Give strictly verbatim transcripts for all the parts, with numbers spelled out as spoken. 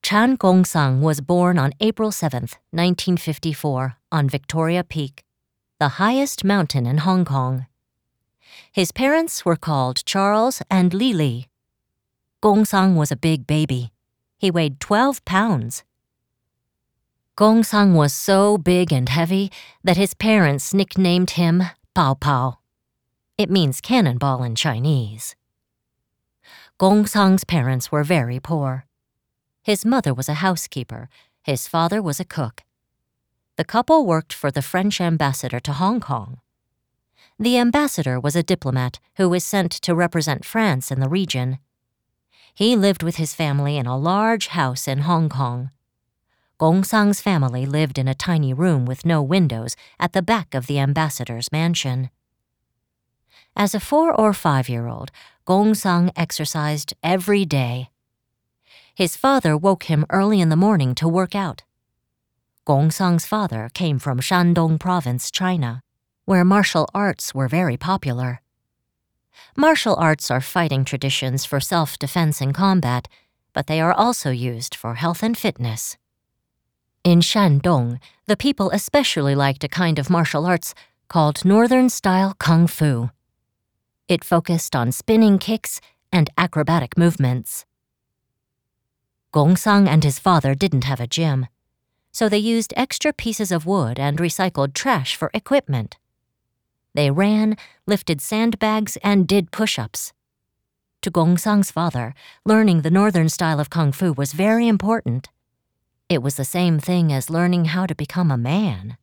Chan Gong-sang was born on April seventh, nineteen fifty-four, on Victoria Peak, the highest mountain in Hong Kong. His parents were called Charles and Lily. Gong-sang was a big baby. He weighed twelve pounds. Gong-sang was so big and heavy that his parents nicknamed him Pao Pao. It means cannonball in Chinese. Gong-sang's parents were very poor. His mother was a housekeeper. His father was a cook. The couple worked for the French ambassador to Hong Kong. The ambassador was a diplomat who was sent to represent France in the region. He lived with his family in a large house in Hong Kong. Gong-sang's family lived in a tiny room with no windows at the back of the ambassador's mansion. As a four- or five-year-old, Gong-sang exercised every day. His father woke him early in the morning to work out. Gong-sang's father came from Shandong Province, China, where martial arts were very popular. Martial arts are fighting traditions for self-defense and combat, but they are also used for health and fitness. In Shandong, the people especially liked a kind of martial arts called Northern-style Kung Fu. It focused on spinning kicks and acrobatic movements. Gong-sang and his father didn't have a gym, so they used extra pieces of wood and recycled trash for equipment. They ran, lifted sandbags, and did push-ups. To Gong-sang's father, learning the northern style of Kung Fu was very important. It was the same thing as learning how to become a man.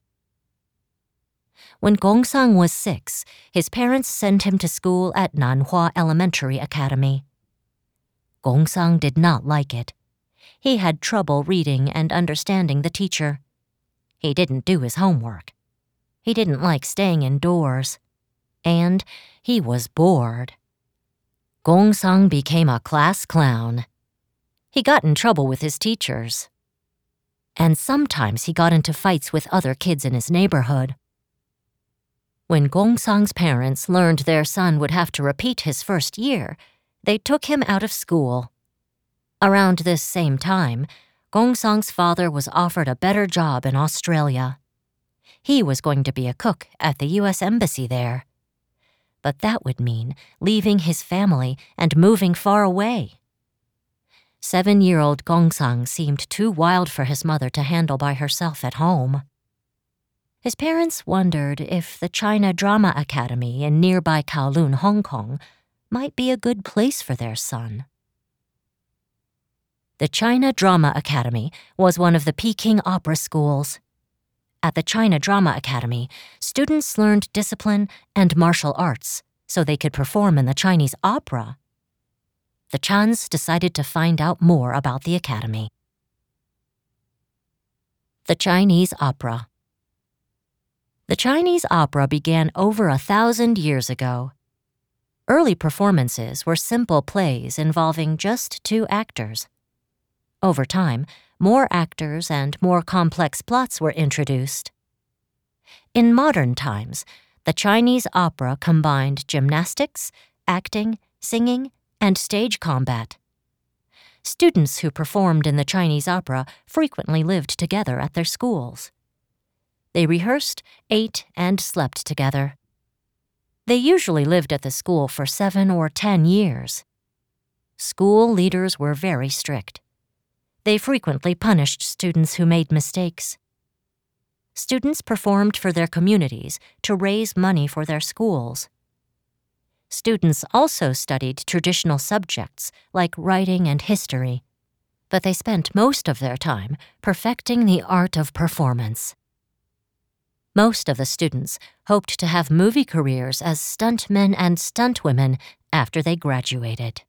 When Gong-sang was six, his parents sent him to school at Nanhua Elementary Academy. Gong-sang did not like it. He had trouble reading and understanding the teacher. He didn't do his homework. He didn't like staying indoors. And he was bored. Gong-sang became a class clown. He got in trouble with his teachers. And sometimes he got into fights with other kids in his neighborhood. When Gong-sang's parents learned their son would have to repeat his first year, they took him out of school. Around this same time, Gong-sang's father was offered a better job in Australia. He was going to be a cook at the U S Embassy there. But that would mean leaving his family and moving far away. Seven-year-old Gong-sang seemed too wild for his mother to handle by herself at home. His parents wondered if the China Drama Academy in nearby Kowloon, Hong Kong, might be a good place for their son. The China Drama Academy was one of the Peking opera schools. At the China Drama Academy, students learned discipline and martial arts so they could perform in the Chinese opera. The Chans decided to find out more about the academy. The Chinese Opera. The Chinese opera began over a thousand years ago. Early performances were simple plays involving just two actors. Over time, more actors and more complex plots were introduced. In modern times, the Chinese opera combined gymnastics, acting, singing, and stage combat. Students who performed in the Chinese opera frequently lived together at their schools. They rehearsed, ate, and slept together. They usually lived at the school for seven or ten years. School leaders were very strict. They frequently punished students who made mistakes. Students performed for their communities to raise money for their schools. Students also studied traditional subjects like writing and history, but they spent most of their time perfecting the art of performance. Most of the students hoped to have movie careers as stuntmen and stuntwomen after they graduated.